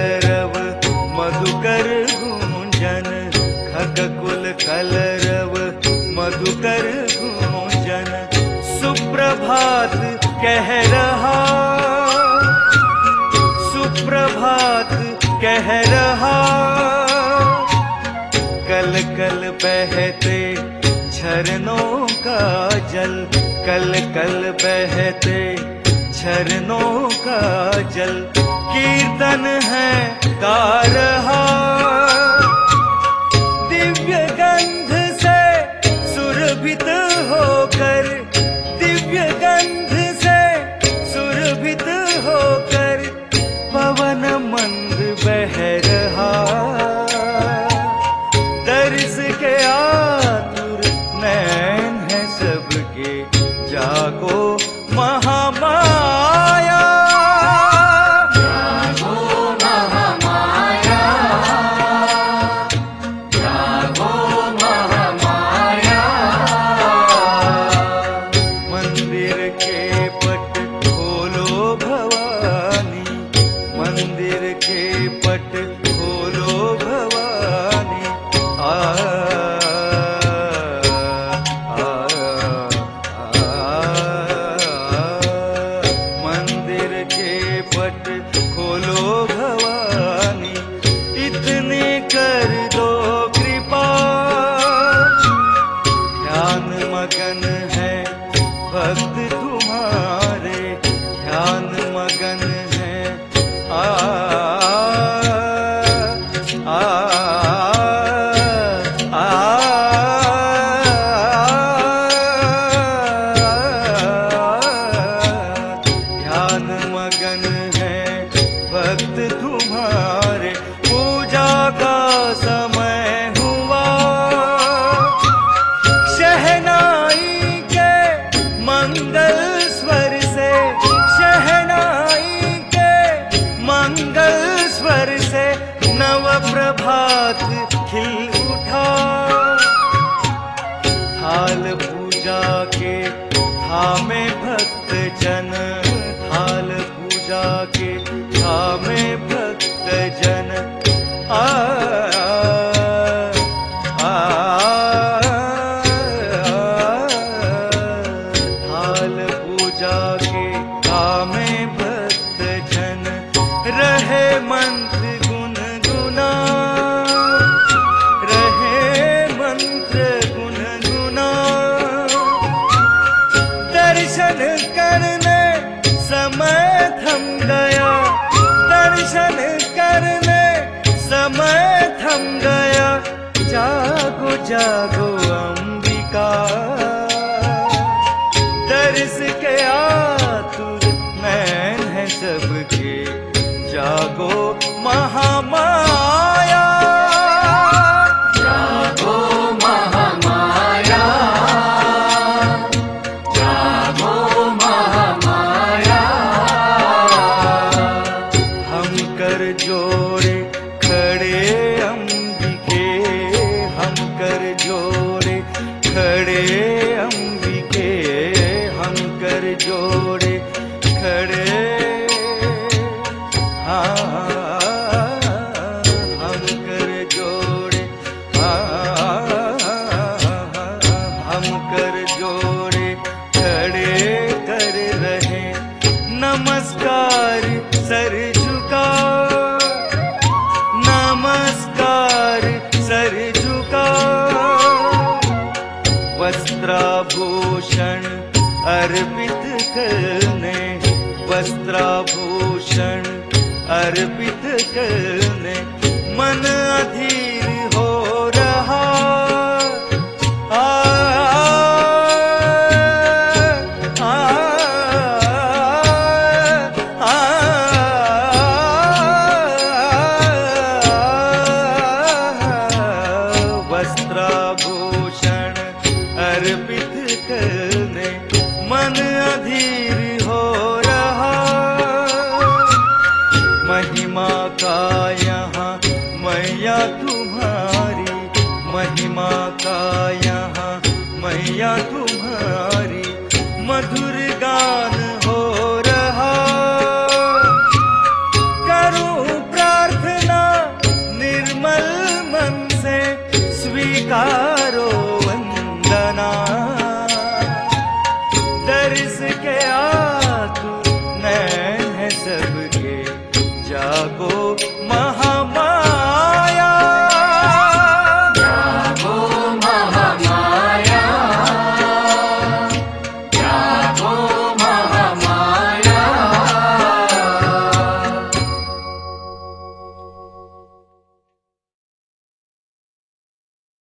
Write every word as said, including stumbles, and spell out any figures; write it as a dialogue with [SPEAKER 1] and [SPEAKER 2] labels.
[SPEAKER 1] कलरव मधुकर गूंजन, खगकुल कलरव मधुकर गूंजन। सुप्रभात कह रहा, सुप्रभात कह रहा, कल कल बहते झरनों का जल, कल कल बहते झरनों का जल। कीर्तन है गा रहा, दिव्य गंध से सुरभित होकर, दिव्य गंध से सुरभित होकर, पवन मंद बह रहा। दर्श के आतुर नैन है सबके, जागो महामाया,
[SPEAKER 2] जागो महामाया, जागो महामाया।
[SPEAKER 1] मंदिर के पट खोलो भवानी, मंदिर के पट खोलो भवानी। आ, आ, आ, मंदिर के पट खोलो भवानी। इतनी कर दो कृपा, ध्यान मगन है भक्त तुम्हारे, ध्यान मगन है। आ, आ, आ, ध्यान मगन है भक्त तुम्हारे। पूजा का समय हुआ, शहनाई के मंगल स्वर से, शहनाई के मंगल स्वर से, नव प्रभात खिल उठा। थाल पूजा के थामे भक्त जन, थाल पूजा के थामे भक्त जन। आ, आ, थाल पूजा के थामे भक्त जन। रहे मंत्र गुनगुना, रहे मंत्र गुनगुना। दर्शन करने समय थम गया, दर्शन करने समय थम गया। जागो जागो अंबिका, दर्श के आतुर नैन है सबके, जागो महामाया,
[SPEAKER 2] जागो महामाया, जागो महामाया।
[SPEAKER 1] हम कर जोड़े खड़े अंबिके, हम कर जोड़े खड़े अंबिके, हम कर जोड़े खड़े। हाँ, हम कर जोड़े, हाँ, हम कर जोड़े खड़े कर रहे। नमस्कार सर झुका, नमस्कार सर झुका। वस्त्राभूषण अर्पित करने, वस्त्राभूषण अर्पित करने। मन अधीर हो रहा, आ, आ, आ, आ, वस्त्राभूषण अर्पित करने। मन अधीर हो रहा, महिमा का यहाँ मैया तुम्हारी, महिमा का यहाँ मैया तुम्हारी। मधुर